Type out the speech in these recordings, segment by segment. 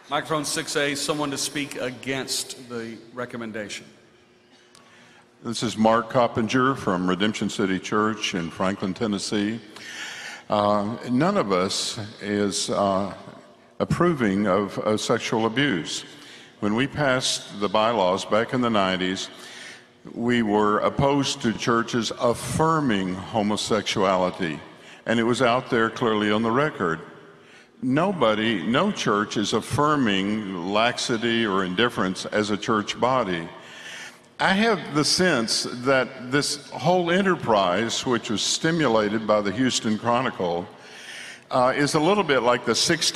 Microphone 6A, someone to speak against the recommendation. This is Mark Coppinger from Redemption City Church in Franklin, Tennessee. None of us is approving of sexual abuse. When we passed the bylaws back in the 90s, we were opposed to churches affirming homosexuality, and it was out there clearly on the record. No church is affirming laxity or indifference as a church body. I have the sense that this whole enterprise, which was stimulated by the Houston Chronicle, is a little bit like the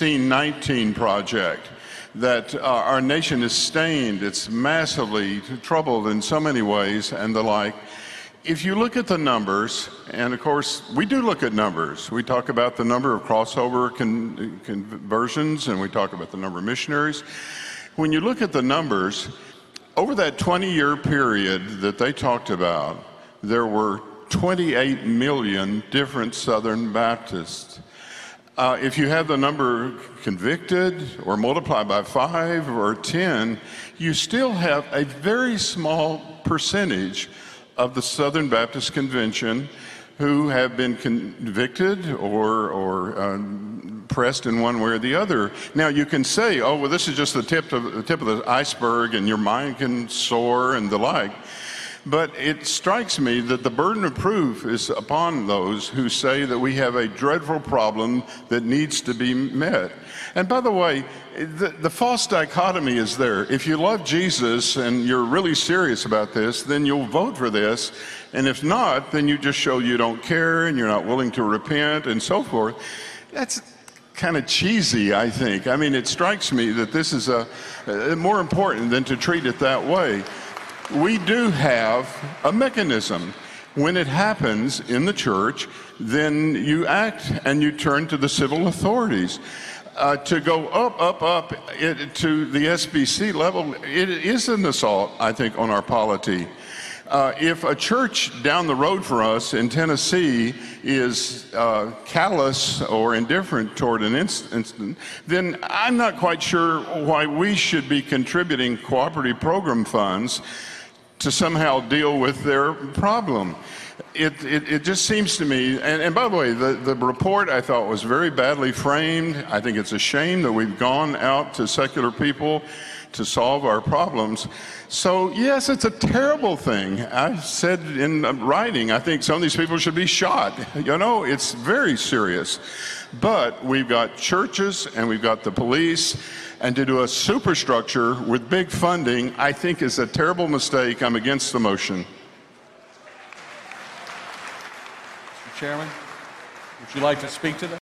1619 Project, that our nation is stained, it's massively troubled in so many ways and the like. If you look at the numbers, and of course we do look at numbers, we talk about the number of crossover conversions and we talk about the number of missionaries. When you look at the numbers, over that 20-year period that they talked about, there were 28 million different Southern Baptists. If you have the number convicted or multiply by 5 or 10, you still have a very small percentage of the Southern Baptist Convention who have been convicted or pressed in one way or the other. Now you can say, oh, well, this is just the tip of the iceberg and your mind can soar and the like. But it strikes me that the burden of proof is upon those who say that we have a dreadful problem that needs to be met. And by the way, the false dichotomy is there. If you love Jesus and you're really serious about this, then you'll vote for this. And if not, then you just show you don't care and you're not willing to repent and so forth. That's kind of cheesy, I think. I mean, it strikes me that this is more important than to treat it that way. We do have a mechanism. When it happens in the church, then you act and you turn to the civil authorities. To go up to the SBC level, it is an assault, I think, on our polity. If a church down the road for us in Tennessee is callous or indifferent toward an incident, then I'm not quite sure why we should be contributing cooperative program funds to somehow deal with their problem. It just seems to me, and by the way, the report I thought was very badly framed. I think it's a shame that we've gone out to secular people to solve our problems. So yes, it's a terrible thing. I said in writing, I think some of these people should be shot. You know, it's very serious. But we've got churches and we've got the police, and to do a superstructure with big funding, I think is a terrible mistake. I'm against the motion. Mr. Chairman, would you like to speak to that?